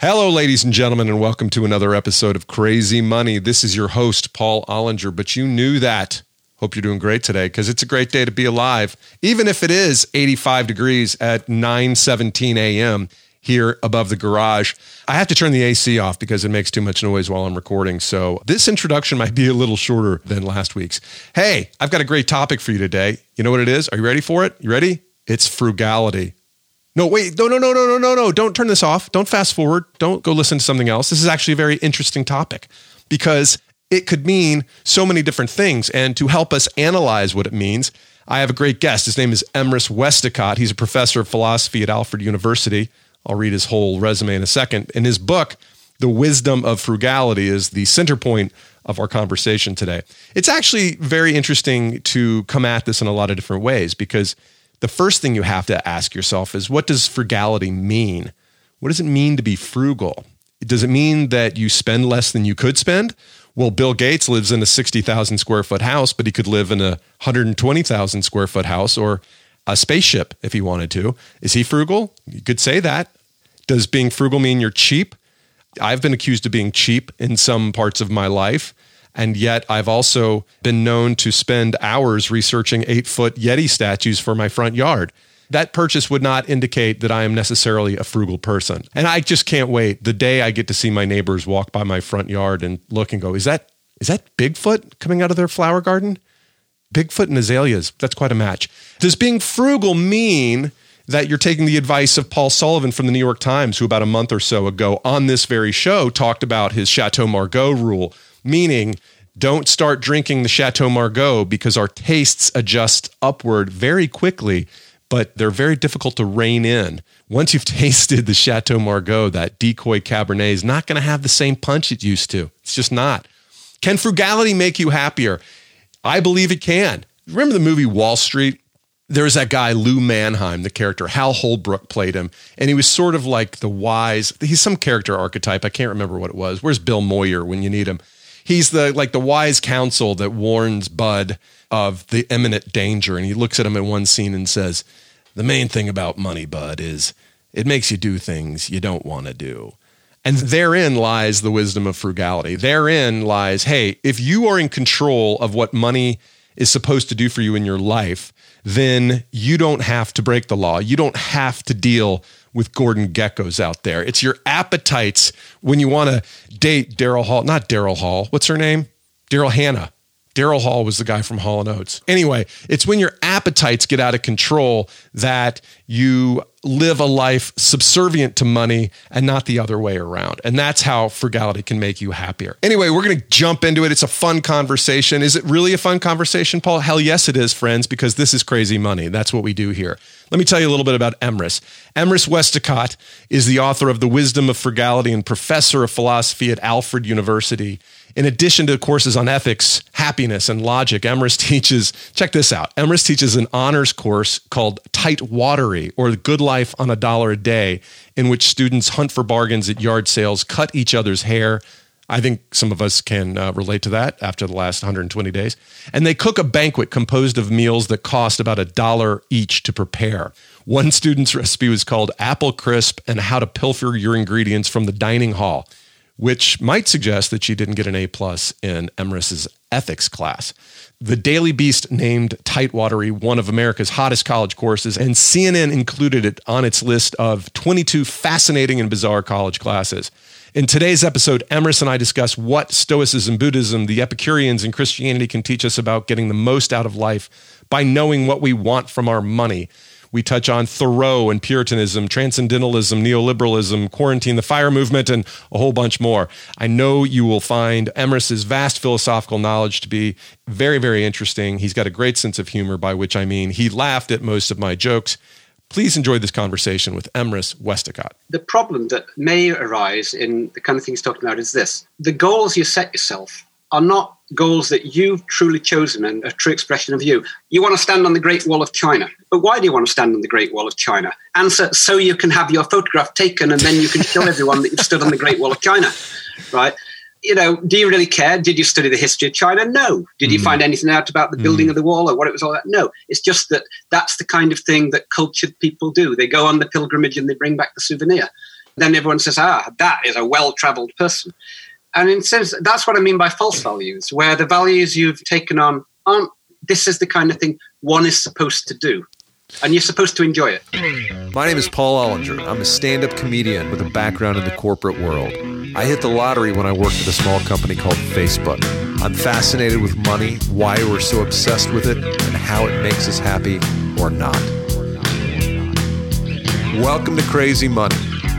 Hello, ladies and gentlemen, and welcome to another episode of Crazy Money. This is your host, Paul Ollinger, but you knew that. Hope you're doing great today because it's a great day to be alive, even if it is 85 degrees at 9:17 a.m. here above the garage. I have to turn the AC off because it makes too much noise while I'm recording, so this introduction might be a little shorter than last week's. Hey, I've got a great topic for you today. You know what it is? Are you ready for it? You ready? It's frugality. No, wait, no. Don't turn this off. Don't fast forward. Don't go listen to something else. This is actually a very interesting topic because it could mean so many different things. And to help us analyze what it means, I have a great guest. His name is Emrys Westicott. He's a professor of philosophy at Alfred University. I'll read his whole resume in a second. In his book, The Wisdom of Frugality is the center point of our conversation today. It's actually very interesting to come at this in a lot of different ways because the first thing you have to ask yourself is, what does frugality mean? What does it mean to be frugal? Does it mean that you spend less than you could spend? Well, Bill Gates lives in a 60,000 square foot house, but he could live in a 120,000 square foot house or a spaceship if he wanted to. Is he frugal? You could say that. Does being frugal mean you're cheap? I've been accused of being cheap in some parts of my life, and yet I've also been known to spend hours researching 8-foot Yeti statues for my front yard. That purchase would not indicate that I am necessarily a frugal person. And I just can't wait the day I get to see my neighbors walk by my front yard and look and go, is that Bigfoot coming out of their flower garden? Bigfoot and azaleas, that's quite a match. Does being frugal mean that you're taking the advice of Paul Sullivan from the New York Times, who about a month or so ago on this very show talked about his Chateau Margaux rule, meaning don't start drinking the Chateau Margaux because our tastes adjust upward very quickly, but they're very difficult to rein in. Once you've tasted the Chateau Margaux, that decoy Cabernet is not going to have the same punch it used to. It's just not. Can frugality make you happier? I believe it can. Remember the movie Wall Street? There was that guy, Lou Manheim, the character. Hal Holbrook played him, and he was sort of like the wise, he's some character archetype. I can't remember what it was. Where's Bill Moyer when you need him? He's the wise counsel that warns Bud of the imminent danger. And he looks at him in one scene and says, the main thing about money, Bud, is it makes you do things you don't want to do. And therein lies the wisdom of frugality. Therein lies, hey, if you are in control of what money is supposed to do for you in your life, then you don't have to break the law. You don't have to deal with Gordon Geckos out there. It's your appetites when you want to date Daryl Hall. Not Daryl Hall. What's her name? Daryl Hannah. Daryl Hall was the guy from Hall & Oates. Anyway, it's when your appetites get out of control that you live a life subservient to money and not the other way around. And that's how frugality can make you happier. Anyway, we're going to jump into it. It's a fun conversation. Is it really a fun conversation, Paul? Hell yes, it is, friends, because this is Crazy Money. That's what we do here. Let me tell you a little bit about Emrys. Emrys Westicott is the author of The Wisdom of Frugality and professor of philosophy at Alfred University. In addition to courses on ethics, happiness, and logic, Emrys teaches, check this out, Emrys teaches an honors course called Tightwatery, or The Good Life on $1 a Day, in which students hunt for bargains at yard sales, cut each other's hair. I think some of us can relate to that after the last 120 days. And they cook a banquet composed of meals that cost about $1 each to prepare. One student's recipe was called Apple Crisp and How to Pilfer Your Ingredients from the Dining Hall, which might suggest that she didn't get an A+ in Emrys's ethics class. The Daily Beast named Tightwatery one of America's hottest college courses, and CNN included it on its list of 22 fascinating and bizarre college classes. In today's episode, Emrys and I discuss what Stoicism, Buddhism, the Epicureans, and Christianity can teach us about getting the most out of life by knowing what we want from our money. We touch on Thoreau and Puritanism, transcendentalism, neoliberalism, quarantine, the FIRE movement, and a whole bunch more. I know you will find Emrys's vast philosophical knowledge to be very, very interesting. He's got a great sense of humor, by which I mean he laughed at most of my jokes. Please enjoy this conversation with Emrys Westicott. The problem that may arise in the kind of things he's talking about is this. The goals you set yourself are not goals that you've truly chosen and a true expression of you. You want to stand on the Great Wall of China. But why do you want to stand on the Great Wall of China? Answer, so you can have your photograph taken and then you can show everyone that you've stood on the Great Wall of China, right? You know, do you really care? Did you study the history of China? No. Did you find anything out about the building of the wall or what it was all about? No. It's just that that's the kind of thing that cultured people do. They go on the pilgrimage and they bring back the souvenir. then everyone says, that is a well-traveled person. And in a sense, that's what I mean by false values, where the values you've taken on aren't, this is the kind of thing one is supposed to do. And you're supposed to enjoy it. My name is Paul Ollinger. I'm a stand-up comedian with a background in the corporate world. I hit the lottery when I worked at a small company called Facebook. I'm fascinated with money, why we're so obsessed with it, and how it makes us happy or not. Welcome to Crazy Money.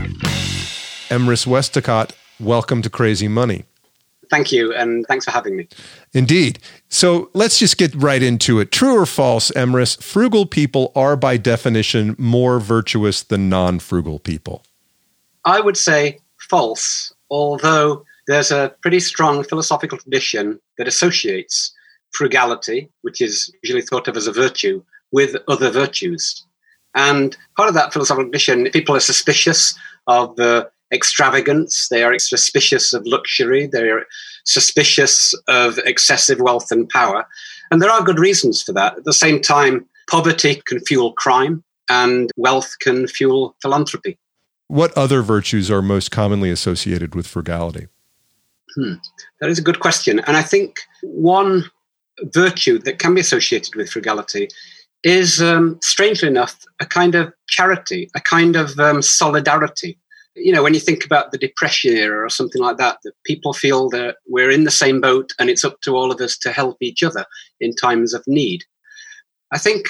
Emrys Westacott, welcome to Crazy Money. Thank you, and thanks for having me. Indeed. So let's just get right into it. True or false, Emrys, frugal people are by definition more virtuous than non-frugal people? I would say false, although there's a pretty strong philosophical tradition that associates frugality, which is usually thought of as a virtue, with other virtues. And part of that philosophical tradition, people are suspicious of extravagance, they are suspicious of luxury, they are suspicious of excessive wealth and power. And there are good reasons for that. At the same time, poverty can fuel crime and wealth can fuel philanthropy. What other virtues are most commonly associated with frugality? That is a good question. And I think one virtue that can be associated with frugality is, strangely enough, a kind of charity, a kind of solidarity. You know, when you think about the Depression era or something like that, that people feel that we're in the same boat and it's up to all of us to help each other in times of need. I think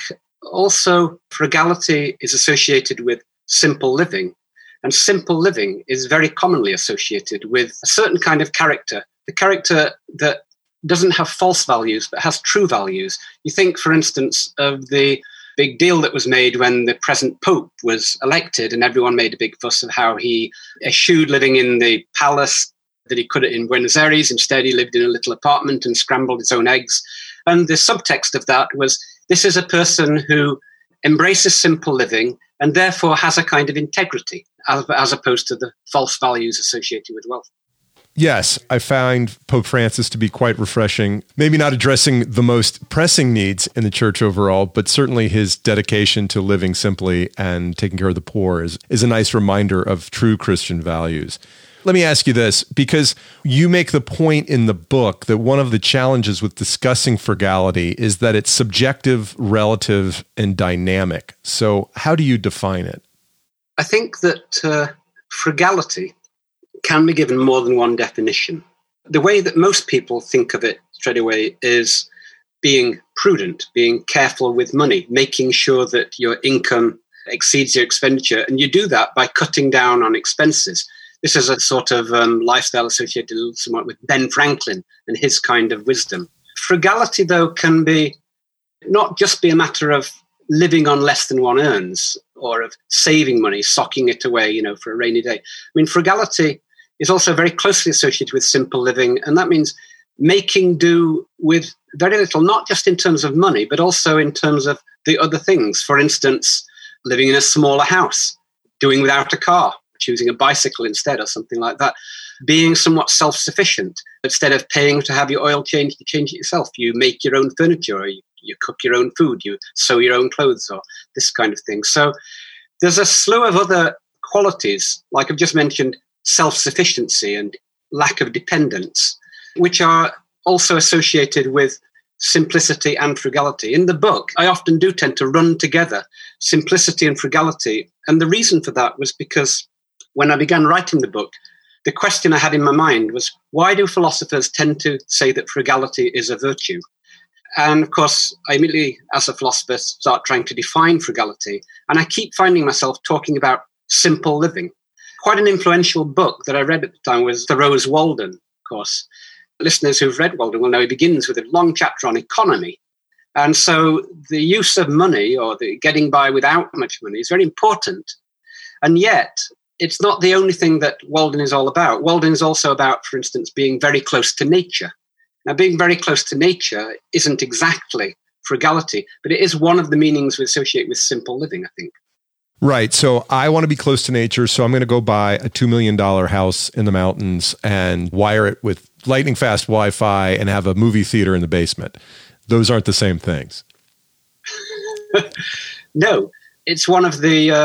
also frugality is associated with simple living, and simple living is very commonly associated with a certain kind of character, the character that doesn't have false values but has true values. You think, for instance, of the big deal that was made when the present Pope was elected, and everyone made a big fuss of how he eschewed living in the palace that he could in Buenos Aires. Instead, he lived in a little apartment and scrambled his own eggs. And the subtext of that was, this is a person who embraces simple living and therefore has a kind of integrity, as opposed to the false values associated with wealth. Yes, I find Pope Francis to be quite refreshing, maybe not addressing the most pressing needs in the church overall, but certainly his dedication to living simply and taking care of the poor is a nice reminder of true Christian values. Let me ask you this, because you make the point in the book that one of the challenges with discussing frugality is that it's subjective, relative, and dynamic. So how do you define it? I think that frugality can be given more than one definition. The way that most people think of it straight away is being prudent, being careful with money, making sure that your income exceeds your expenditure. And you do that by cutting down on expenses. This is a sort of lifestyle associated somewhat with Ben Franklin and his kind of wisdom. Frugality, though, can be not just be a matter of living on less than one earns or of saving money, socking it away, for a rainy day. I mean, frugality is also very closely associated with simple living, and that means making do with very little, not just in terms of money, but also in terms of the other things. For instance, living in a smaller house, doing without a car, choosing a bicycle instead or something like that. Being somewhat self-sufficient. Instead of paying to have your oil changed, you change it yourself. You make your own furniture, or you cook your own food, you sew your own clothes, or this kind of thing. So there's a slew of other qualities, like I've just mentioned, self-sufficiency and lack of dependence, which are also associated with simplicity and frugality. In the book, I often do tend to run together simplicity and frugality. And the reason for that was because when I began writing the book, the question I had in my mind was, why do philosophers tend to say that frugality is a virtue? And of course, I immediately, as a philosopher, start trying to define frugality. And I keep finding myself talking about simple living. Quite an influential book that I read at the time was Thoreau's Walden, of course. Listeners who've read Walden will know he begins with a long chapter on economy. And so the use of money, or the getting by without much money, is very important. And yet, it's not the only thing that Walden is all about. Walden is also about, for instance, being very close to nature. Now, being very close to nature isn't exactly frugality, but it is one of the meanings we associate with simple living, I think. Right. So I want to be close to nature, so I'm going to go buy a $2 million house in the mountains and wire it with lightning fast Wi-Fi and have a movie theater in the basement. Those aren't the same things. No, it's one of the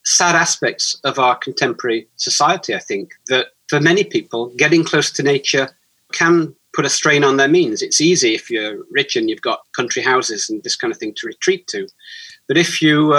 sad aspects of our contemporary society, I think, that for many people, getting close to nature can put a strain on their means. It's easy if you're rich and you've got country houses and this kind of thing to retreat to. But if you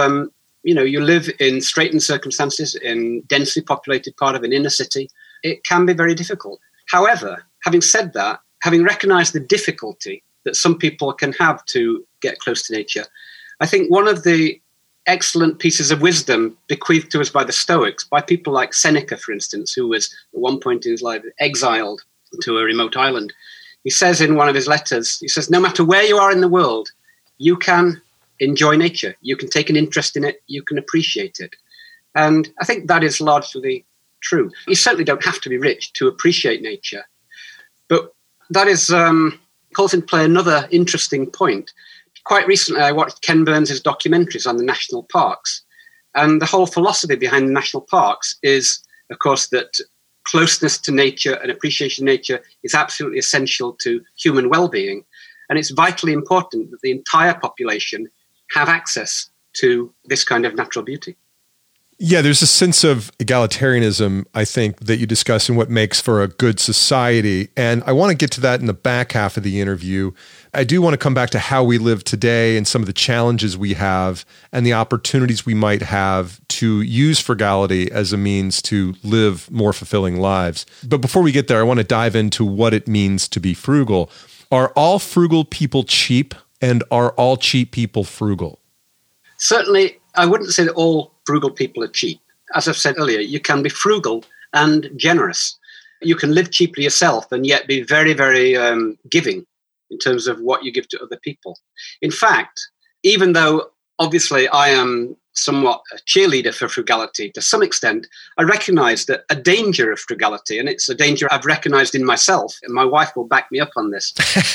live in straitened circumstances in densely populated part of an inner city, it can be very difficult. However, having said that, having recognized the difficulty that some people can have to get close to nature, I think one of the excellent pieces of wisdom bequeathed to us by the Stoics, by people like Seneca, for instance, who was at one point in his life exiled to a remote island. He says in one of his letters, he says, no matter where you are in the world, you can enjoy nature. You can take an interest in it. You can appreciate it. And I think that is largely true. You certainly don't have to be rich to appreciate nature. But that is calls into play another interesting point. Quite recently, I watched Ken Burns' documentaries on the national parks. And the whole philosophy behind the national parks is, of course, that closeness to nature and appreciation of nature is absolutely essential to human well-being. And it's vitally important that the entire population have access to this kind of natural beauty. Yeah, there's a sense of egalitarianism, I think, that you discuss in what makes for a good society. And I want to get to that in the back half of the interview. I do want to come back to how we live today and some of the challenges we have and the opportunities we might have to use frugality as a means to live more fulfilling lives. But before we get there, I want to dive into what it means to be frugal. Are all frugal people cheap, and are all cheap people frugal? Certainly, I wouldn't say that all frugal people are cheap. As I've said earlier, you can be frugal and generous. You can live cheaply yourself and yet be very, very giving in terms of what you give to other people. In fact, even though obviously I am somewhat a cheerleader for frugality to some extent, I recognize that a danger of frugality, and it's a danger I've recognized in myself, and my wife will back me up on this.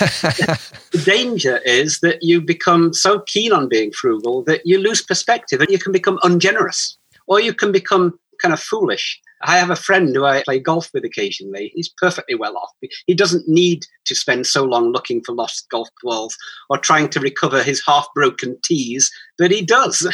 The danger is that you become so keen on being frugal that you lose perspective and you can become ungenerous, or you can become kind of foolish. I have a friend who I play golf with occasionally. He's perfectly well off. He doesn't need to spend so long looking for lost golf balls or trying to recover his half-broken tees, but he does.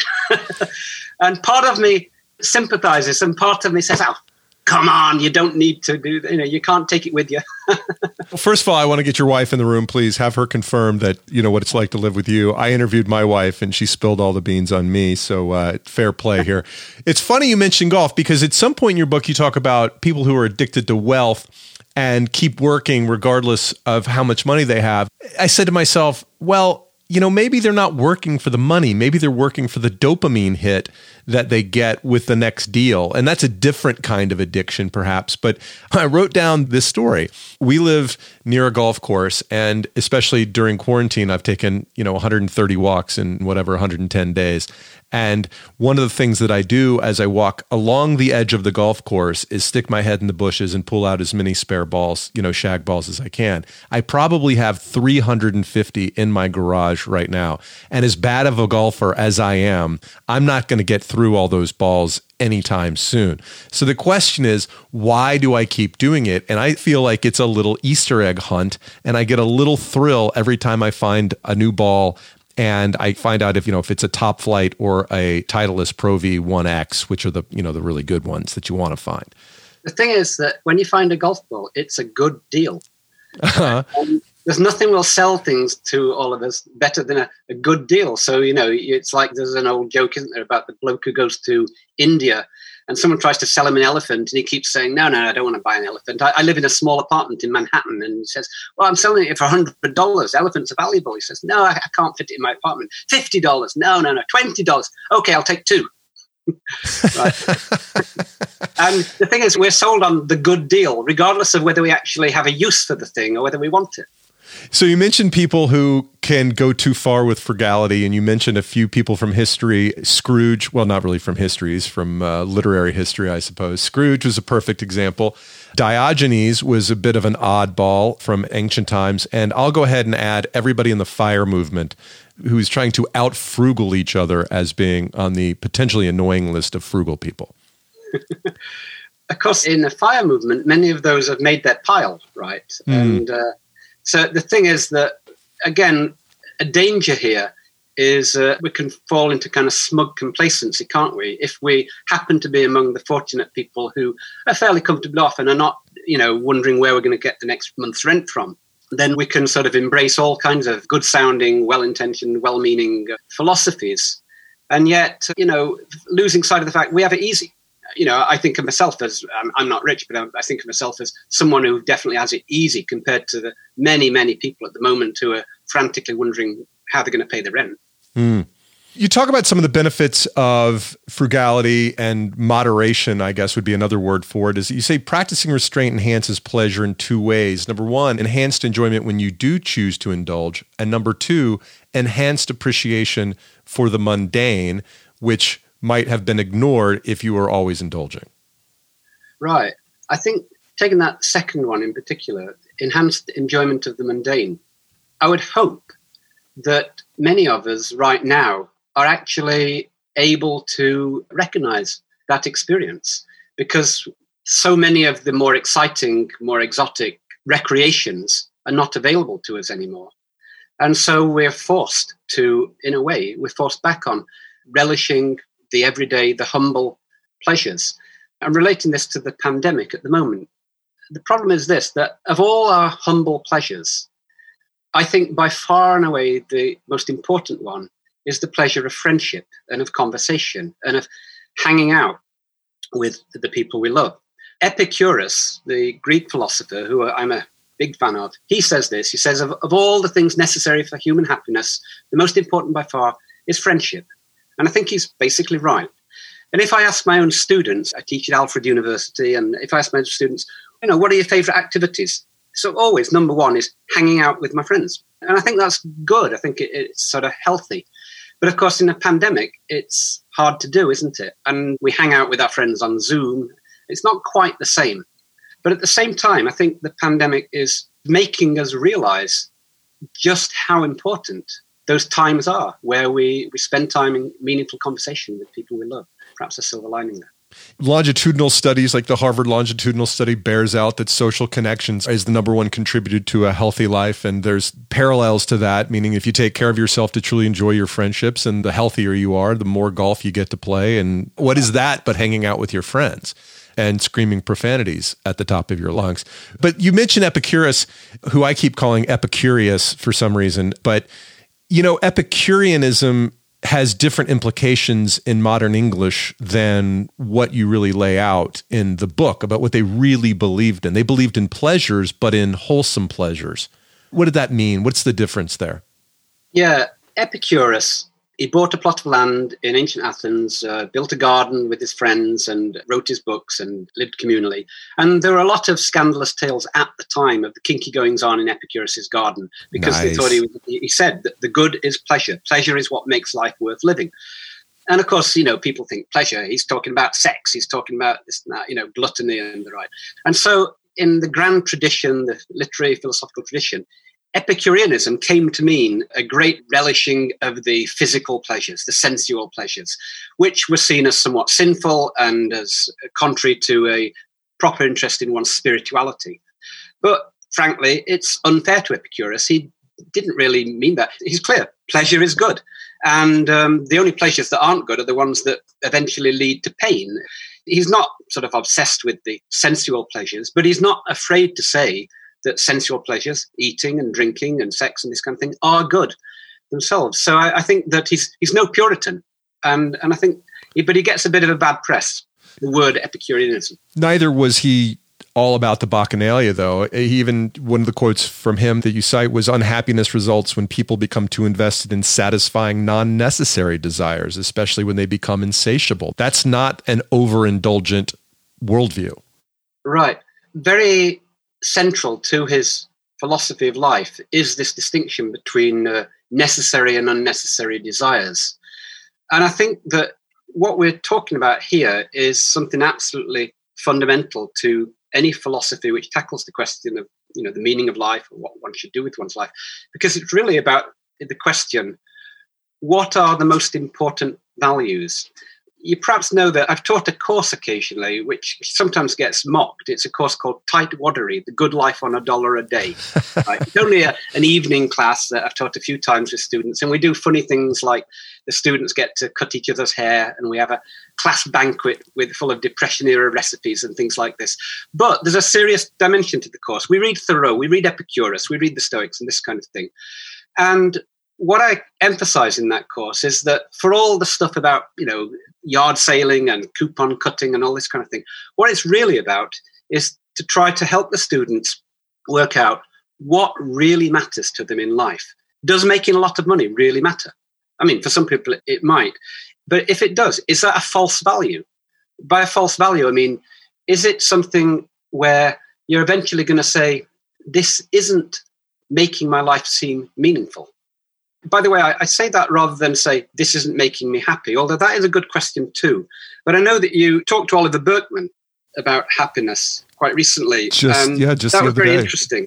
And part of me sympathizes and part of me says, oh, come on, you don't need to do that. You can't take it with you. Well, first of all, I want to get your wife in the room, please. Have her confirm that you know what it's like to live with you. I interviewed my wife and she spilled all the beans on me. So fair play here. It's funny you mentioned golf because at some point in your book, you talk about people who are addicted to wealth and keep working regardless of how much money they have. I said to myself, well, maybe they're not working for the money. Maybe they're working for the dopamine hit that they get with the next deal. And that's a different kind of addiction, perhaps. But I wrote down this story. We live near a golf course, and especially during quarantine, I've taken, 130 walks in 110 days. And one of the things that I do as I walk along the edge of the golf course is stick my head in the bushes and pull out as many spare balls, shag balls as I can. I probably have 350 in my garage right now. And as bad of a golfer as I am, I'm not going to get through all those balls anytime soon. So the question is, why do I keep doing it? And I feel like it's a little Easter egg hunt, and I get a little thrill every time I find a new ball. And I find out if it's a Top Flight or a Titleist Pro V1X, which are the the really good ones that you want to find. The thing is that when you find a golf ball, it's a good deal. There's nothing will sell things to all of us better than a good deal. So, it's like there's an old joke, isn't there, about the bloke who goes to India and someone tries to sell him an elephant and he keeps saying, no, I don't want to buy an elephant. I live in a small apartment in Manhattan. And he says, well, I'm selling it for $100. Elephants are valuable. He says, no, I can't fit it in my apartment. $50. No, $20. Okay, I'll take two. Right. And the thing is, we're sold on the good deal, regardless of whether we actually have a use for the thing or whether we want it. So you mentioned people who can go too far with frugality, and you mentioned a few people from history. Scrooge, well, not really from history, he's from literary history, I suppose. Scrooge was a perfect example. Diogenes was a bit of an oddball from ancient times, and I'll go ahead and add everybody in the FIRE movement who's trying to out-frugal each other as being on the potentially annoying list of frugal people. Of course, in the FIRE movement, many of those have made their pile, right? And so the thing is that, again, a danger here is we can fall into kind of smug complacency, can't we? If we happen to be among the fortunate people who are fairly comfortably off and are not, wondering where we're going to get the next month's rent from, then we can sort of embrace all kinds of good-sounding, well-intentioned, well-meaning philosophies. And yet, losing sight of the fact we have it easy. I think of myself as, I'm not rich, but I think of myself as someone who definitely has it easy compared to the many, many people at the moment who are frantically wondering how they're going to pay the rent. Mm. You talk about some of the benefits of frugality and moderation, I guess would be another word for it. Is you say practicing restraint enhances pleasure in two ways. Number one, enhanced enjoyment when you do choose to indulge. And number two, enhanced appreciation for the mundane, which might have been ignored if you were always indulging. Right. I think taking that second one in particular, enhanced enjoyment of the mundane, I would hope that many of us right now are actually able to recognize that experience, because so many of the more exciting, more exotic recreations are not available to us anymore. And so we're forced to, in a way, we're forced back on relishing the everyday, the humble pleasures. I'm relating this to the pandemic at the moment. The problem is this, that of all our humble pleasures, I think by far and away the most important one is the pleasure of friendship and of conversation and of hanging out with the people we love. Epicurus, the Greek philosopher, who I'm a big fan of, he says this. He says, of all the things necessary for human happiness, the most important by far is friendship. And I think he's basically right. And if I ask my own students, I teach at Alfred University, and if I ask my students, what are your favorite activities? So always, number one is hanging out with my friends. And I think that's good. I think it's sort of healthy. But of course, in a pandemic, it's hard to do, isn't it? And we hang out with our friends on Zoom. It's not quite the same. But at the same time, I think the pandemic is making us realize just how important those times are where we spend time in meaningful conversation with people we love. Perhaps a silver lining there. Longitudinal studies like the Harvard longitudinal study bears out that social connections is the number one contributor to a healthy life. And there's parallels to that, meaning if you take care of yourself to truly enjoy your friendships, and the healthier you are, the more golf you get to play. And what is that but hanging out with your friends and screaming profanities at the top of your lungs? But you mentioned Epicurus, who I keep calling Epicurious for some reason. But, Epicureanism has different implications in modern English than what you really lay out in the book about what they really believed in. They believed in pleasures, but in wholesome pleasures. What did that mean? What's the difference there? Yeah, Epicurus, he bought a plot of land in ancient Athens, built a garden with his friends and wrote his books and lived communally. And there were a lot of scandalous tales at the time of the kinky goings-on in Epicurus's garden, because they thought he said that the good is pleasure. Pleasure is what makes life worth living. And of course, people think pleasure. He's talking about sex. He's talking about this and that, gluttony and the right. And so in the grand tradition, the literary philosophical tradition, Epicureanism came to mean a great relishing of the physical pleasures, the sensual pleasures, which were seen as somewhat sinful and as contrary to a proper interest in one's spirituality. But frankly, it's unfair to Epicurus. He didn't really mean that. He's clear. Pleasure is good. And the only pleasures that aren't good are the ones that eventually lead to pain. He's not sort of obsessed with the sensual pleasures, but he's not afraid to say that sensual pleasures, eating and drinking and sex and this kind of thing, are good themselves. So I think that he's no Puritan, and I think, but he gets a bit of a bad press, the word Epicureanism. Neither was he all about the bacchanalia, though. Even one of the quotes from him that you cite was, unhappiness results when people become too invested in satisfying non-necessary desires, especially when they become insatiable. That's not an overindulgent worldview. Right. Very central to his philosophy of life is this distinction between necessary and unnecessary desires. And I think that what we're talking about here is something absolutely fundamental to any philosophy which tackles the question of, the meaning of life or what one should do with one's life, because it's really about the question, what are the most important values? You perhaps know that I've taught a course occasionally, which sometimes gets mocked. It's a course called Tightwaddery, The Good Life on $1 a Day. Right? It's only an evening class that I've taught a few times with students. And we do funny things like the students get to cut each other's hair, and we have a class banquet full of Depression-era recipes and things like this. But there's a serious dimension to the course. We read Thoreau, we read Epicurus, we read the Stoics and this kind of thing. And what I emphasize in that course is that for all the stuff about, yard sailing and coupon cutting and all this kind of thing, what it's really about is to try to help the students work out what really matters to them in life. Does making a lot of money really matter? I mean, for some people it might, but if it does, is that a false value? By a false value, I mean, is it something where you're eventually going to say, this isn't making my life seem meaningful? By the way, I say that rather than say, this isn't making me happy, although that is a good question too. But I know that you talked to Oliver Burkeman about happiness quite recently. Just that was very interesting.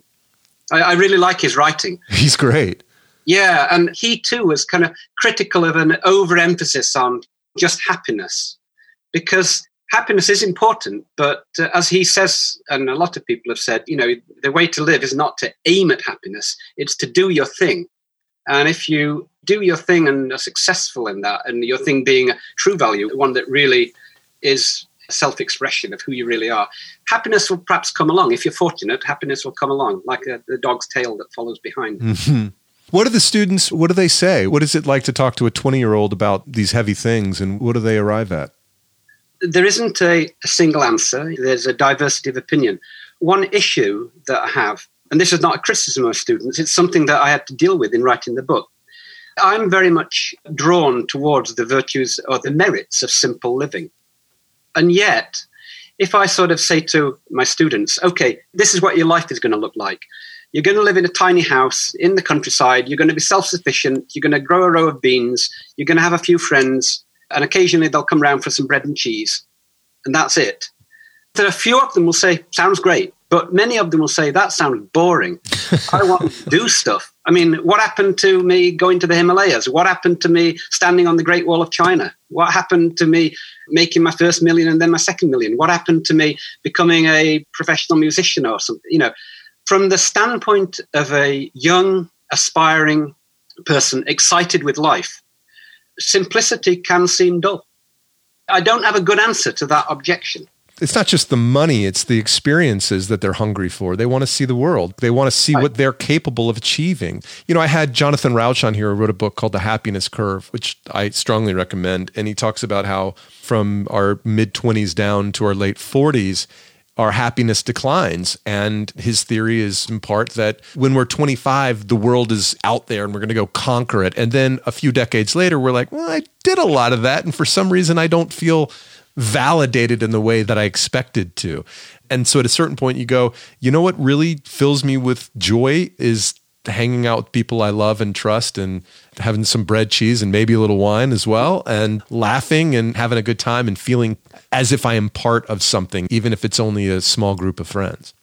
I really like his writing. He's great. Yeah, and he too was kind of critical of an overemphasis on just happiness, because happiness is important, but as he says, and a lot of people have said, the way to live is not to aim at happiness, it's to do your thing. And if you do your thing and are successful in that, and your thing being a true value, one that really is self-expression of who you really are, happiness will perhaps come along. If you're fortunate, happiness will come along, like the dog's tail that follows behind. Mm-hmm. What do the students, what do they say? What is it like to talk to a 20-year-old about these heavy things, and what do they arrive at? There isn't a single answer. There's a diversity of opinion. One issue that I have, and this is not a criticism of students, it's something that I had to deal with in writing the book. I'm very much drawn towards the virtues or the merits of simple living. And yet, if I sort of say to my students, okay, this is what your life is going to look like. You're going to live in a tiny house in the countryside. You're going to be self-sufficient. You're going to grow a row of beans. You're going to have a few friends. And occasionally they'll come round for some bread and cheese. And that's it. There are a few of them will say, sounds great. But many of them will say, that sounds boring. I want to do stuff. I mean, what happened to me going to the Himalayas? What happened to me standing on the Great Wall of China? What happened to me making my first million and then my second million? What happened to me becoming a professional musician or something? From the standpoint of a young, aspiring person excited with life, simplicity can seem dull. I don't have a good answer to that objection. It's not just the money, it's the experiences that they're hungry for. They want to see the world. They want to see what they're capable of achieving. I had Jonathan Rauch on here who wrote a book called The Happiness Curve, which I strongly recommend. And he talks about how from our mid-20s down to our late 40s, our happiness declines. And his theory is in part that when we're 25, the world is out there and we're going to go conquer it. And then a few decades later, we're like, well, I did a lot of that. And for some reason, I don't feel validated in the way that I expected to. And so at a certain point you go, you know what really fills me with joy is hanging out with people I love and trust and having some bread, cheese, and maybe a little wine as well, and laughing and having a good time and feeling as if I am part of something, even if it's only a small group of friends.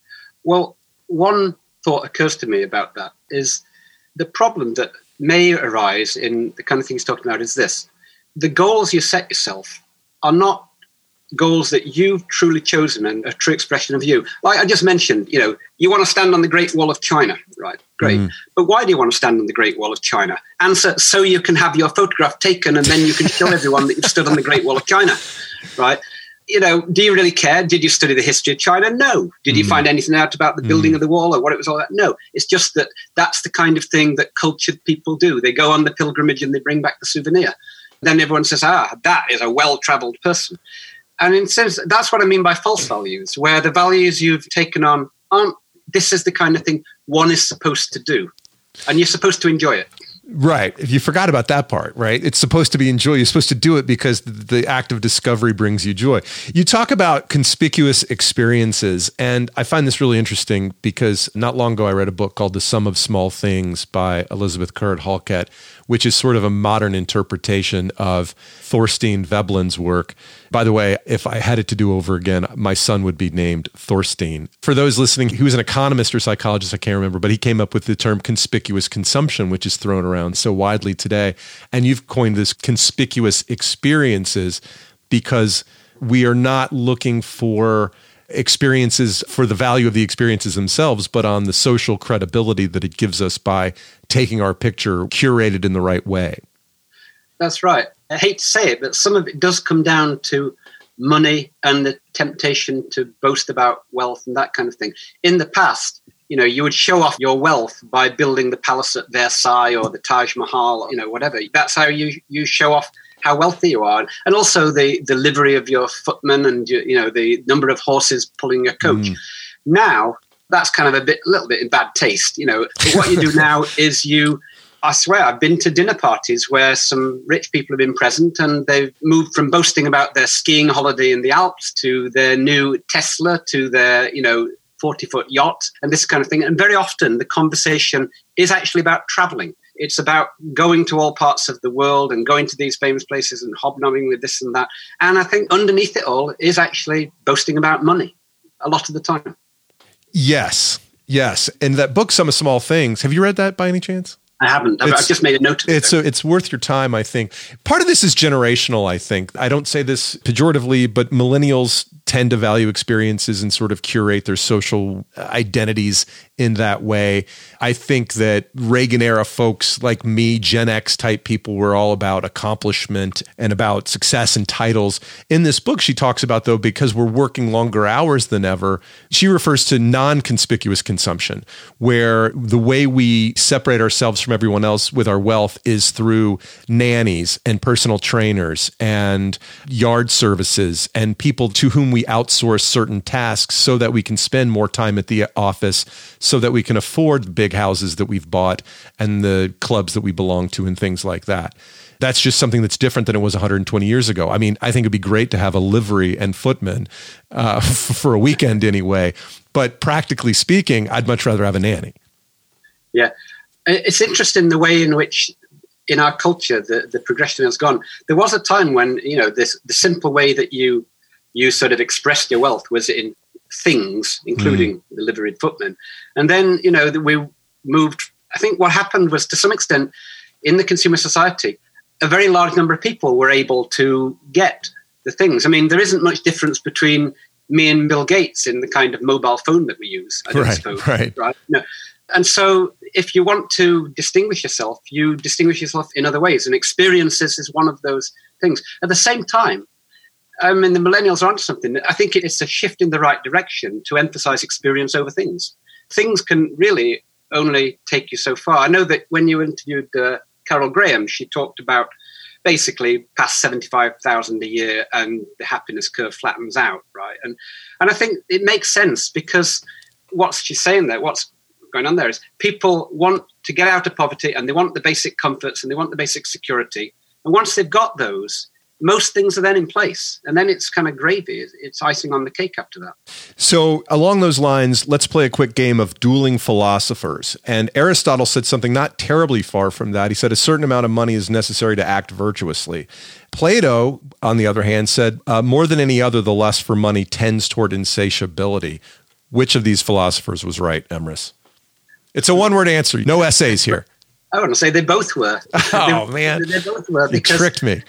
Well, one thought occurs to me about that is the problem that may arise in the kind of things talking about is this. The goals you set yourself are not goals that you've truly chosen and a true expression of you. Like I just mentioned, you want to stand on the Great Wall of China, right? Great. Mm. But why do you want to stand on the Great Wall of China? Answer, so you can have your photograph taken and then you can show everyone that you've stood on the Great Wall of China, right? Do you really care? Did you study the history of China? No. Did you find anything out about the building of the wall or what it was all about? No. It's just that that's the kind of thing that cultured people do. They go on the pilgrimage and they bring back the souvenir. Then everyone says, that is a well-traveled person. And in a sense, that's what I mean by false values, where the values you've taken on aren't, this is the kind of thing one is supposed to do. And you're supposed to enjoy it. Right. If you forgot about that part, right? It's supposed to be enjoy. You're supposed to do it because the act of discovery brings you joy. You talk about conspicuous experiences, and I find this really interesting because not long ago I read a book called The Sum of Small Things by Elizabeth Currid-Halkett, which is sort of a modern interpretation of Thorstein Veblen's work. By the way, if I had it to do over again, my son would be named Thorstein. For those listening, he was an economist or psychologist, I can't remember, but he came up with the term conspicuous consumption, which is thrown around so widely today. And you've coined this conspicuous experiences because we are not looking for experiences for the value of the experiences themselves, but on the social credibility that it gives us by taking our picture curated in the right way. That's right. I hate to say it, but some of it does come down to money and the temptation to boast about wealth and that kind of thing. In the past, you would show off your wealth by building the palace at Versailles or the Taj Mahal, whatever. That's how you show off how wealthy you are. And also the livery of your footman and, the number of horses pulling your coach. Now, that's kind of a little bit in bad taste, But what you do now is I swear, I've been to dinner parties where some rich people have been present and they've moved from boasting about their skiing holiday in the Alps to their new Tesla to their, 40-foot yacht and this kind of thing. And very often the conversation is actually about traveling. It's about going to all parts of the world and going to these famous places and hobnobbing with this and that. And I think underneath it all is actually boasting about money a lot of the time. Yes. And that book, Sum of Small Things, have you read that by any chance? I haven't. I've just made a note of it. It's worth your time, I think. Part of this is generational, I think. I don't say this pejoratively, but millennials tend to value experiences and sort of curate their social identities in that way. I think that Reagan era folks like me, Gen X type people, were all about accomplishment and about success and titles. In this book, she talks about, though, because we're working longer hours than ever, she refers to non-conspicuous consumption, where the way we separate ourselves from everyone else with our wealth is through nannies and personal trainers and yard services and people to whom we outsource certain tasks so that we can spend more time at the office, so that we can afford the big houses that we've bought and the clubs that we belong to and things like that. That's just something that's different than it was 120 years ago. I mean, I think it'd be great to have a livery and footman for a weekend anyway. But practically speaking, I'd much rather have a nanny. Yeah. It's interesting the way in which in our culture the progression has gone. There was a time when, the simple way that you sort of expressed your wealth was in things, including the liveried footman. And then, we moved, I think what happened was to some extent in the consumer society, a very large number of people were able to get the things. I mean, there isn't much difference between me and Bill Gates in the kind of mobile phone that we use, I don't suppose. Right? No. And so if you want to distinguish yourself, you distinguish yourself in other ways. And experiences is one of those things. At the same time, the millennials are onto something. I think it's a shift in the right direction to emphasize experience over things. Things can really only take you so far. I know that when you interviewed Carol Graham, she talked about basically past 75,000 a year and the happiness curve flattens out, right? And I think it makes sense because what she's saying there, what's going on there is people want to get out of poverty and they want the basic comforts and they want the basic security. And once they've got those, most things are then in place. And then it's kind of gravy. It's icing on the cake after that. So along those lines, let's play a quick game of dueling philosophers. And Aristotle said something not terribly far from that. He said a certain amount of money is necessary to act virtuously. Plato, on the other hand, said more than any other, the lust for money tends toward insatiability. Which of these philosophers was right, Emrys? It's a one-word answer. No essays here. I want to say they both were. Man. They both were. You tricked me.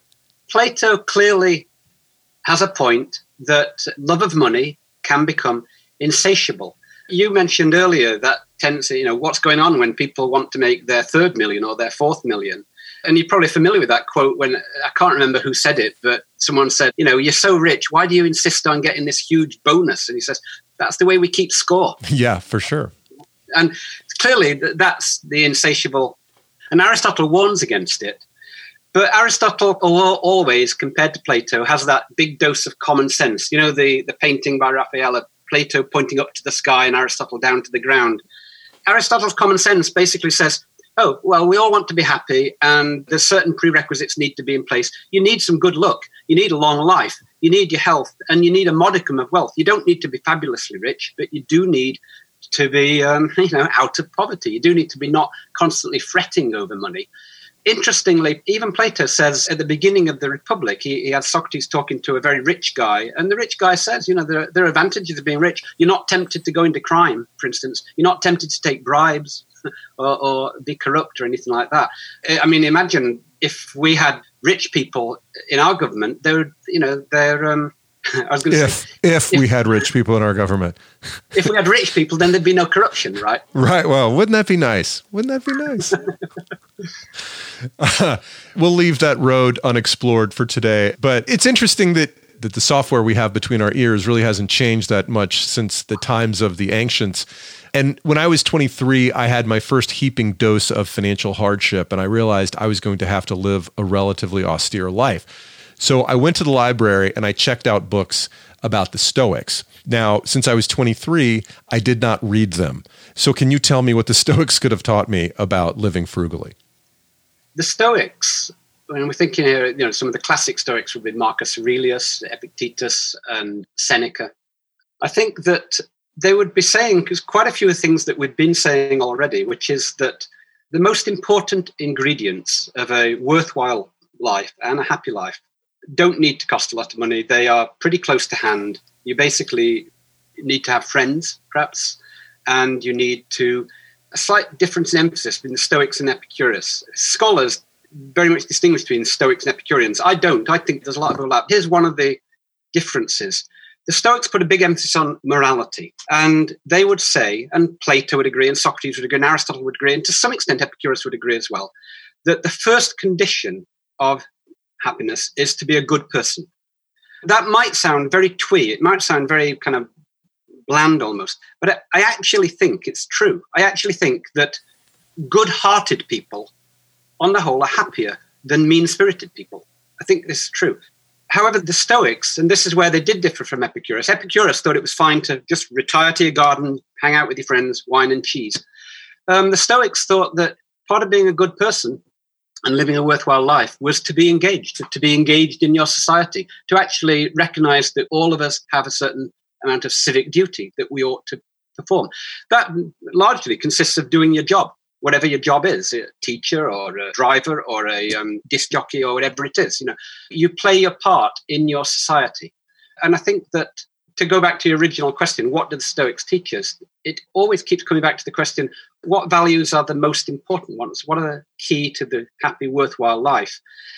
Plato clearly has a point that love of money can become insatiable. You mentioned earlier that tendency, what's going on when people want to make their third million or their fourth million. And you're probably familiar with that quote when, I can't remember who said it, but someone said, you're so rich, why do you insist on getting this huge bonus? And he says, that's the way we keep score. Yeah, for sure. And clearly that's the insatiable. And Aristotle warns against it. But Aristotle always, compared to Plato, has that big dose of common sense. The painting by Raphael of Plato pointing up to the sky and Aristotle down to the ground. Aristotle's common sense basically says, oh, well, we all want to be happy and there's certain prerequisites need to be in place. You need some good luck. You need a long life. You need your health and you need a modicum of wealth. You don't need to be fabulously rich, but you do need to be, out of poverty. You do need to be not constantly fretting over money. Interestingly, even Plato says at the beginning of the Republic, he had Socrates talking to a very rich guy, and the rich guy says, there are advantages of being rich. You're not tempted to go into crime, for instance. You're not tempted to take bribes or be corrupt or anything like that. I mean, imagine if we had rich people in our government, If we had rich people in our government. If we had rich people, then there'd be no corruption, right? Right. Well, wouldn't that be nice? We'll leave that road unexplored for today. But it's interesting that the software we have between our ears really hasn't changed that much since the times of the ancients. And when I was 23, I had my first heaping dose of financial hardship, and I realized I was going to have to live a relatively austere life. So I went to the library and I checked out books about the Stoics. Now, since I was 23, I did not read them. So can you tell me what the Stoics could have taught me about living frugally? The Stoics, when we're thinking here, some of the classic Stoics would be Marcus Aurelius, Epictetus, and Seneca. I think that they would be saying, because quite a few of the things that we've been saying already, which is that the most important ingredients of a worthwhile life and a happy life don't need to cost a lot of money. They are pretty close to hand. You basically need to have friends, perhaps, and you need to a slight difference in emphasis between the Stoics and Epicurus. Scholars very much distinguish between Stoics and Epicureans. I don't. I think there's a lot of overlap. Here's one of the differences. The Stoics put a big emphasis on morality, and they would say, and Plato would agree, and Socrates would agree, and Aristotle would agree, and to some extent Epicurus would agree as well, that the first condition of happiness is to be a good person. That might sound very twee. It might sound very kind of bland almost, but I actually think it's true. I actually think that good-hearted people, on the whole, are happier than mean-spirited people. I think this is true. However, the Stoics, and this is where they did differ from Epicurus. Epicurus thought it was fine to just retire to your garden, hang out with your friends, wine and cheese. The Stoics thought that part of being a good person and living a worthwhile life was to be engaged in your society, to actually recognize that all of us have a certain amount of civic duty that we ought to perform. That largely consists of doing your job, whatever your job is, a teacher or a driver or a disc jockey or whatever it is. You play your part in your society. And I think that, to go back to your original question, what do the Stoics teach us? It always keeps coming back to the question, what values are the most important ones? What are the key to the happy, worthwhile life?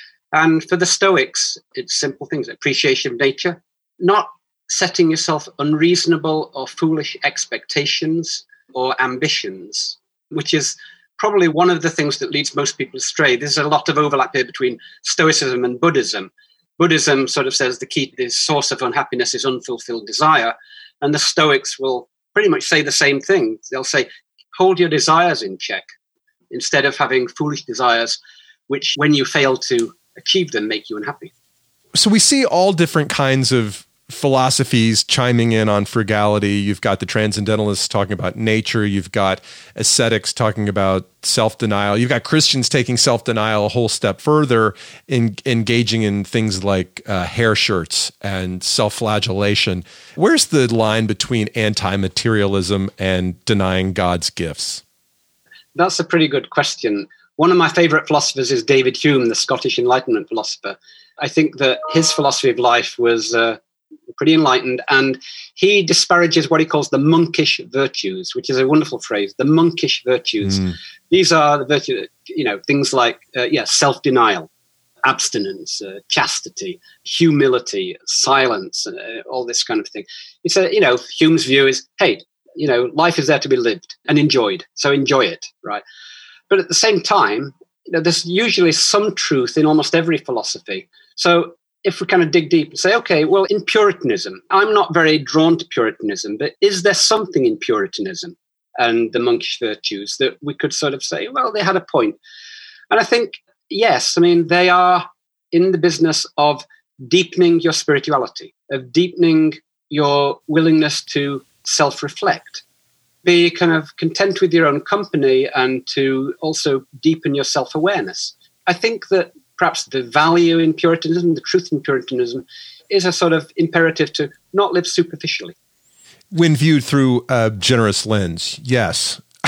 And for the Stoics, it's simple things: appreciation of nature, not setting yourself unreasonable or foolish expectations or ambitions, which is probably one of the things that leads most people astray. There's a lot of overlap here between Stoicism and Buddhism. Buddhism sort of says the source of unhappiness is unfulfilled desire, and the Stoics will pretty much say the same thing. They'll say, hold your desires in check, instead of having foolish desires, which, when you fail to achieve them, make you unhappy. So we see all different kinds of philosophies chiming in on frugality. You've got the transcendentalists talking about nature. You've got ascetics talking about self-denial. You've got Christians taking self-denial a whole step further, in engaging in things like hair shirts and self-flagellation. Where's the line between anti-materialism and denying God's gifts? That's a pretty good question. One of my favorite philosophers is David Hume, the Scottish Enlightenment philosopher. I think that his philosophy of life was pretty enlightened, and he disparages what he calls the monkish virtues, which is a wonderful phrase, the monkish virtues. These are the virtues, things like self-denial, abstinence, chastity, humility, silence, all this kind of thing. It's Hume's view is, hey, life is there to be lived and enjoyed, so enjoy it, right? But at the same time, there's usually some truth in almost every philosophy. So if we kind of dig deep and say, okay, well, in Puritanism, I'm not very drawn to Puritanism, but is there something in Puritanism and the monkish virtues that we could sort of say, well, they had a point? And I think, yes, they are in the business of deepening your spirituality, of deepening your willingness to self-reflect, be kind of content with your own company, and to also deepen your self-awareness. I think that perhaps the value in Puritanism, the truth in Puritanism, is a sort of imperative to not live superficially. When viewed through a generous lens, yes.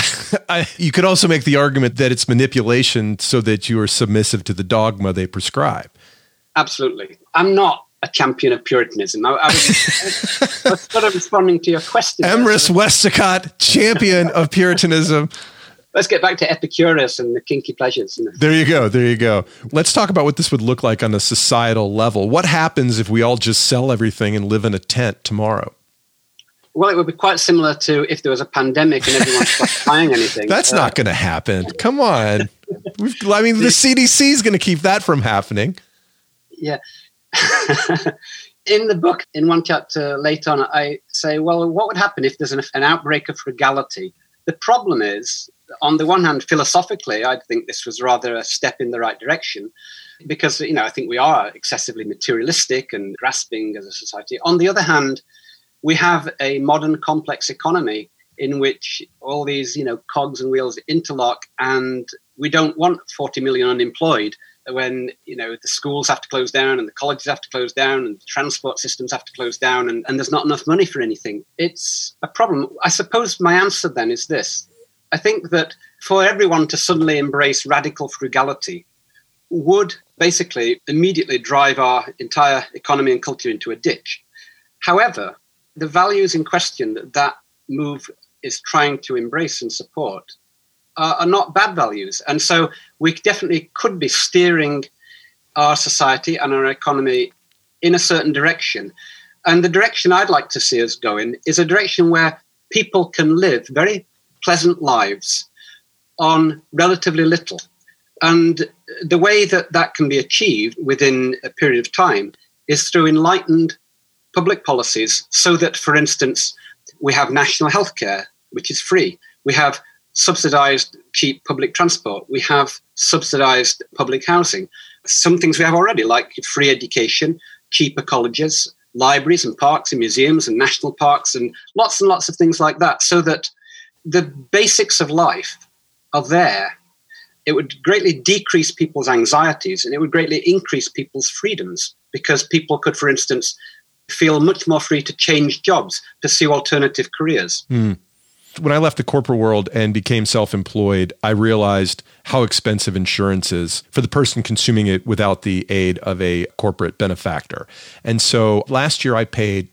You could also make the argument that it's manipulation so that you are submissive to the dogma they prescribe. Absolutely. I'm not a champion of Puritanism. I was sort of responding to your question. Emrys Westacott, champion of Puritanism. Let's get back to Epicurus and the kinky pleasures. There you go. Let's talk about what this would look like on a societal level. What happens if we all just sell everything and live in a tent tomorrow? Well, it would be quite similar to if there was a pandemic and everyone stopped buying anything. That's not going to happen. Come on. The CDC is going to keep that from happening. Yeah. In the book, in one chapter later on, I say, well, what would happen if there's an outbreak of frugality? The problem is, on the one hand, philosophically, I think this was rather a step in the right direction because, I think we are excessively materialistic and grasping as a society. On the other hand, we have a modern complex economy in which all these, cogs and wheels interlock, and we don't want 40 million unemployed when, the schools have to close down and the colleges have to close down and the transport systems have to close down and there's not enough money for anything. It's a problem. I suppose my answer then is this. I think that for everyone to suddenly embrace radical frugality would basically immediately drive our entire economy and culture into a ditch. However, the values in question that move is trying to embrace and support are not bad values. And so we definitely could be steering our society and our economy in a certain direction. And the direction I'd like to see us go in is a direction where people can live very pleasant lives on relatively little. And the way that can be achieved within a period of time is through enlightened public policies so that, for instance, we have national health care, which is free. We have subsidized cheap public transport. We have subsidized public housing. Some things we have already, like free education, cheaper colleges, libraries and parks and museums and national parks and lots of things like that, so that the basics of life are there. It would greatly decrease people's anxieties and it would greatly increase people's freedoms because people could, for instance, feel much more free to change jobs, pursue alternative careers. When I left the corporate world and became self-employed, I realized how expensive insurance is for the person consuming it without the aid of a corporate benefactor. And so last year I paid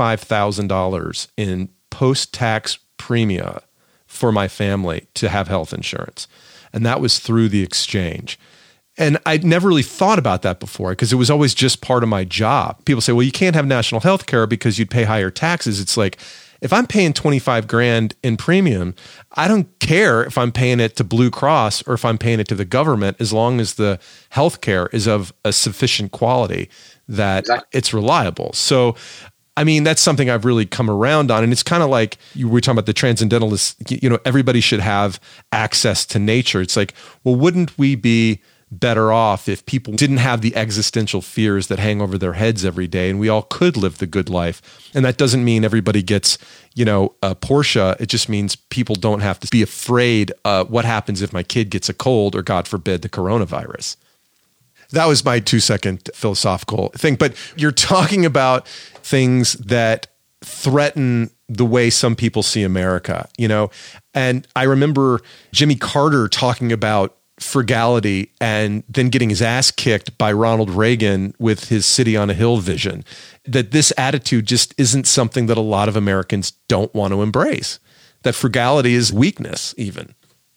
$25,000 in post-tax premia for my family to have health insurance. And that was through the exchange. And I'd never really thought about that before because it was always just part of my job. People say, well, you can't have national health care because you'd pay higher taxes. It's like, if I'm paying $25,000 in premium, I don't care if I'm paying it to Blue Cross or if I'm paying it to the government, as long as the health care is of a sufficient quality that it's reliable. So, I mean, that's something I've really come around on. And it's kind of like we were talking about the transcendentalists, everybody should have access to nature. It's like, well, wouldn't we be better off if people didn't have the existential fears that hang over their heads every day and we all could live the good life? And that doesn't mean everybody gets, a Porsche. It just means people don't have to be afraid what happens if my kid gets a cold or, God forbid, the coronavirus. That was my 2-second philosophical thing. But you're talking about things that threaten the way some people see America, and I remember Jimmy Carter talking about frugality and then getting his ass kicked by Ronald Reagan with his city on a hill vision, that this attitude just isn't something that a lot of Americans don't want to embrace, that frugality is weakness even.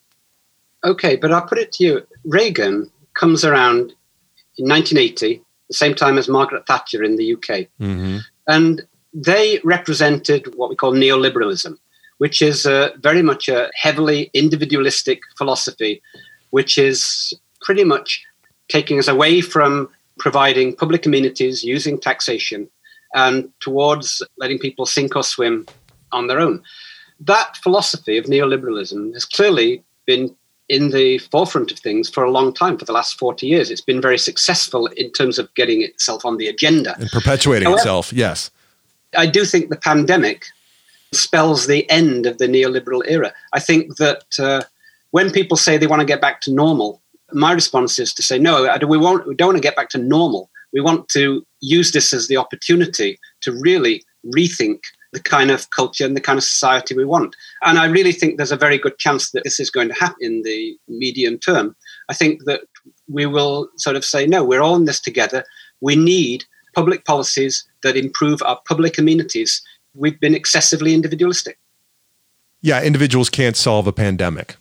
Okay, but I'll put it to you. Reagan comes around in 1980, the same time as Margaret Thatcher in the UK. Mm-hmm. And they represented what we call neoliberalism, which is very much a heavily individualistic philosophy, which is pretty much taking us away from providing public amenities using taxation and towards letting people sink or swim on their own. That philosophy of neoliberalism has clearly been in the forefront of things for a long time, for the last 40 years. It's been very successful in terms of getting itself on the agenda. And perpetuating itself, yes. I do think the pandemic spells the end of the neoliberal era. I think that when people say they want to get back to normal, my response is to say, no, we don't want to get back to normal. We want to use this as the opportunity to really rethink the kind of culture and the kind of society we want. And I really think there's a very good chance that this is going to happen in the medium term. I think that we will sort of say, no, we're all in this together. We need public policies that improve our public amenities. We've been excessively individualistic. Yeah, individuals can't solve a pandemic.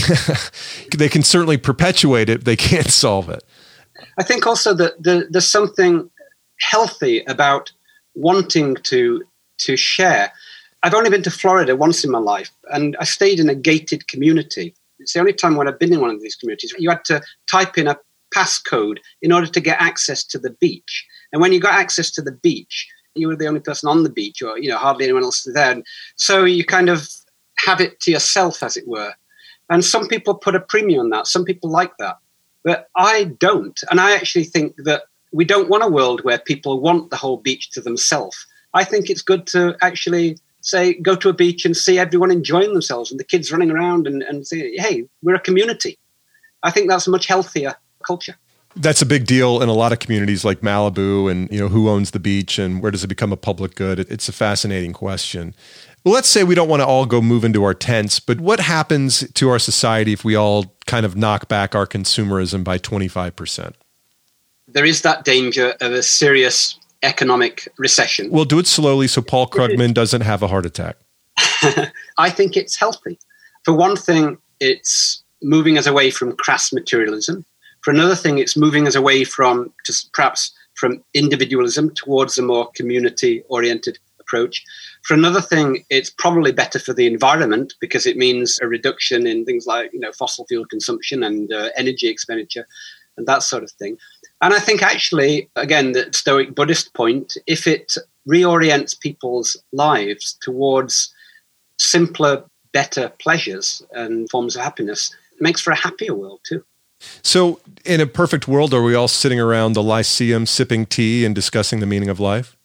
They can certainly perpetuate it, they can't solve it. I think also that there's something healthy about wanting to share. I've only been to Florida once in my life, and I stayed in a gated community. It's the only time when I've been in one of these communities. You had to type in a passcode in order to get access to the beach. And when you got access to the beach, you were the only person on the beach, or hardly anyone else was there. And so you kind of have it to yourself, as it were. And some people put a premium on that. Some people like that. But I don't. And I actually think that we don't want a world where people want the whole beach to themselves. I think it's good to actually say, go to a beach and see everyone enjoying themselves and the kids running around and say, hey, we're a community. I think that's a much healthier culture. That's a big deal in a lot of communities like Malibu, and who owns the beach and where does it become a public good? It's a fascinating question. Well, let's say we don't want to all go move into our tents, but what happens to our society if we all kind of knock back our consumerism by 25%? There is that danger of a serious economic recession. We'll do it slowly so Paul Krugman doesn't have a heart attack. I think it's healthy. For one thing, it's moving us away from crass materialism. For another thing, it's moving us away from just perhaps from individualism towards a more community-oriented approach. For another thing, it's probably better for the environment because it means a reduction in things like fossil fuel consumption and energy expenditure and that sort of thing. And I think actually, again, the Stoic Buddhist point, if it reorients people's lives towards simpler, better pleasures and forms of happiness, it makes for a happier world too. So in a perfect world, are we all sitting around the Lyceum sipping tea and discussing the meaning of life?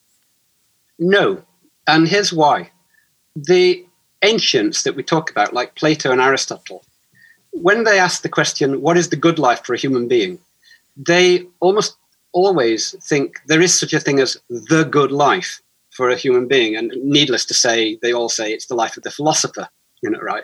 No. And here's why. The ancients that we talk about, like Plato and Aristotle, when they ask the question, what is the good life for a human being? They almost always think there is such a thing as the good life for a human being. And needless to say, they all say it's the life of the philosopher, right?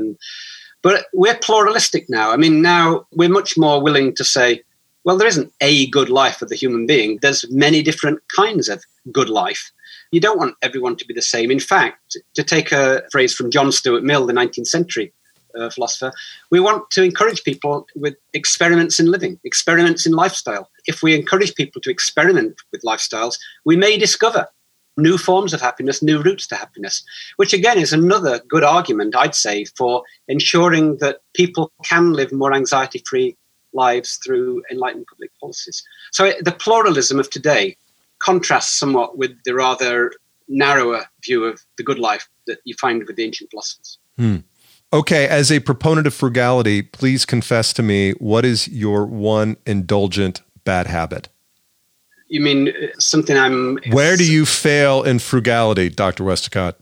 But we're pluralistic now. I mean, now we're much more willing to say, well, there isn't a good life for the human being. There's many different kinds of good life. You don't want everyone to be the same. In fact, to take a phrase from John Stuart Mill, the 19th century philosopher, we want to encourage people with experiments in living, experiments in lifestyle. If we encourage people to experiment with lifestyles, we may discover new forms of happiness, new routes to happiness, which again is another good argument, I'd say, for ensuring that people can live more anxiety-free lives through enlightened public policies. So the pluralism of today contrasts somewhat with the rather narrower view of the good life that you find with the ancient philosophers. Okay, as a proponent of frugality, please confess to me, what is your one indulgent bad habit? You mean something I'm... Where do you fail in frugality, Dr. Westacott?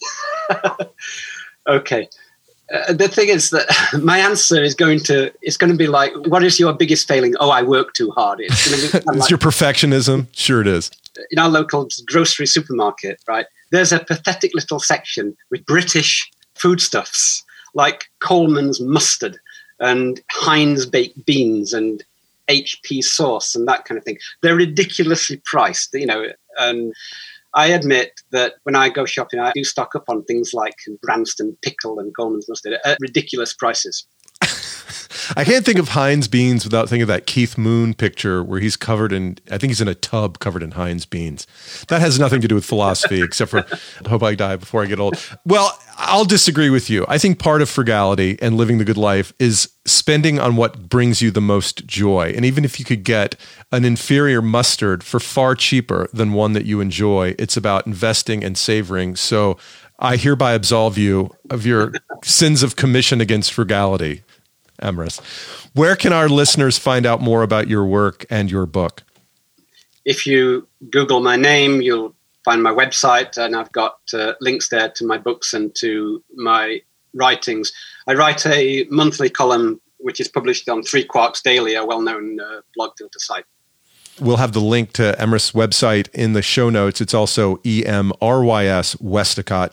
Okay. The thing is that my answer is going to be like, what is your biggest failing? Oh, I work too hard. It's going to be it's like, your perfectionism? Sure it is. In our local grocery supermarket, right, there's a pathetic little section with British foodstuffs like Coleman's mustard and Heinz baked beans and HP sauce and that kind of thing. They're ridiculously priced, and I admit that when I go shopping, I do stock up on things like Branston pickle and Coleman's mustard at ridiculous prices. I can't think of Heinz beans without thinking of that Keith Moon picture where he's covered in, I think he's in a tub covered in Heinz beans. That has nothing to do with philosophy, except for I hope I die before I get old. Well, I'll disagree with you. I think part of frugality and living the good life is spending on what brings you the most joy. And even if you could get an inferior mustard for far cheaper than one that you enjoy, it's about investing and savoring. So I hereby absolve you of your sins of commission against frugality. Emrys, where can our listeners find out more about your work and your book? If you Google my name, you'll find my website, and I've got links there to my books and to my writings. I write a monthly column which is published on Three Quarks Daily, a well-known blog filter site. We'll have the link to Emrys' website in the show notes. It's also EMRYS Westacott,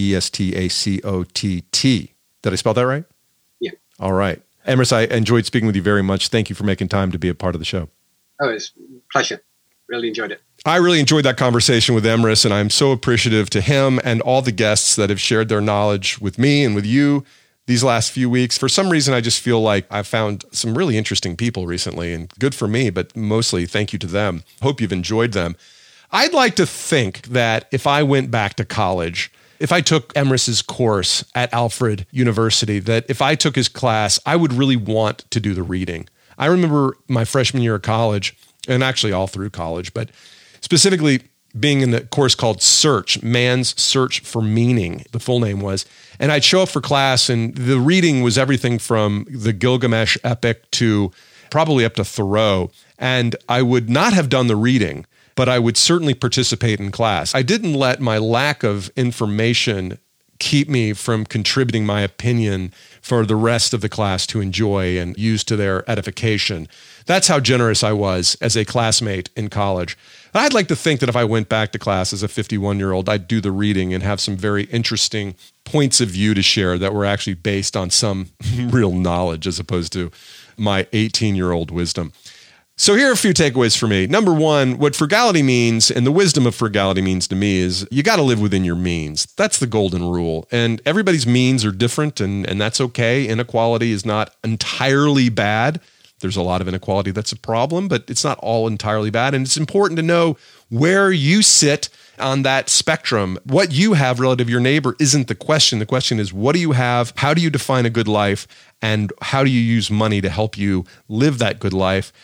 WESTACOTT. Did I spell that right? Yeah. All right. Emrys, I enjoyed speaking with you very much. Thank you for making time to be a part of the show. Oh, it's a pleasure. Really enjoyed it. I really enjoyed that conversation with Emrys, and I'm so appreciative to him and all the guests that have shared their knowledge with me and with you these last few weeks. For some reason, I just feel like I've found some really interesting people recently, and good for me, but mostly thank you to them. Hope you've enjoyed them. I'd like to think that if I went back to college, if I took Emrys's course at Alfred University, that if I took his class, I would really want to do the reading. I remember my freshman year of college, and actually all through college, but specifically being in the course called Search, Man's Search for Meaning, the full name was. And I'd show up for class, and the reading was everything from the Gilgamesh epic to probably up to Thoreau. And I would not have done the reading, but I would certainly participate in class. I didn't let my lack of information keep me from contributing my opinion for the rest of the class to enjoy and use to their edification. That's how generous I was as a classmate in college. I'd like to think that if I went back to class as a 51-year-old, I'd do the reading and have some very interesting points of view to share that were actually based on some real knowledge as opposed to my 18-year-old wisdom. So here are a few takeaways for me. Number one, what frugality means and the wisdom of frugality means to me is you got to live within your means. That's the golden rule. And everybody's means are different, and that's okay. Inequality is not entirely bad. There's a lot of inequality that's a problem, but it's not all entirely bad. And it's important to know where you sit on that spectrum. What you have relative to your neighbor isn't the question. The question is, what do you have? How do you define a good life? And how do you use money to help you live that good life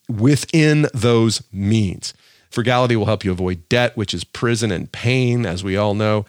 within those means? Frugality will help you avoid debt, which is prison and pain, as we all know.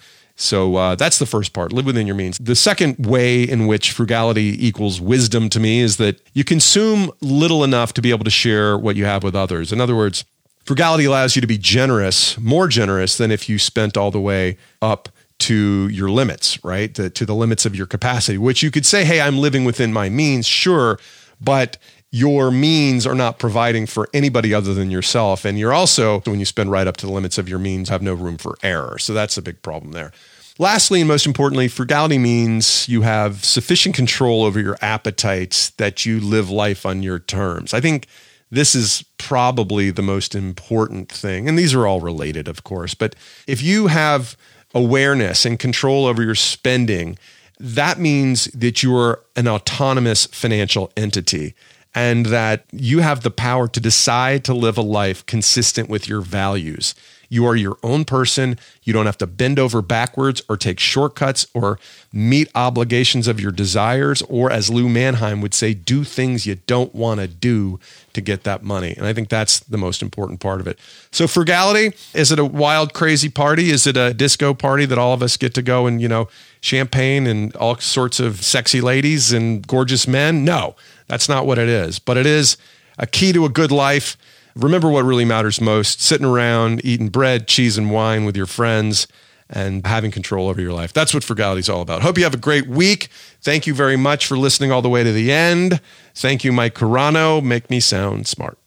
So that's the first part, live within your means. The second way in which frugality equals wisdom to me is that you consume little enough to be able to share what you have with others. In other words, frugality allows you to be generous, more generous than if you spent all the way up to your limits, right? To the limits of your capacity, which you could say, hey, I'm living within my means, sure, but your means are not providing for anybody other than yourself. And you're also, when you spend right up to the limits of your means, have no room for error. So that's a big problem there. Lastly, and most importantly, frugality means you have sufficient control over your appetites that you live life on your terms. I think this is probably the most important thing. And these are all related, of course. But if you have awareness and control over your spending, that means that you are an autonomous financial entity, and that you have the power to decide to live a life consistent with your values. You are your own person. You don't have to bend over backwards or take shortcuts or meet obligations of your desires, or as Lou Mannheim would say, do things you don't want to do to get that money. And I think that's the most important part of it. So frugality, is it a wild, crazy party? Is it a disco party that all of us get to go and, champagne and all sorts of sexy ladies and gorgeous men? No, that's not what it is. But it is a key to a good life. Remember what really matters most: sitting around, eating bread, cheese, and wine with your friends, and having control over your life. That's what frugality is all about. Hope you have a great week. Thank you very much for listening all the way to the end. Thank you, Mike Carano. Make me sound smart.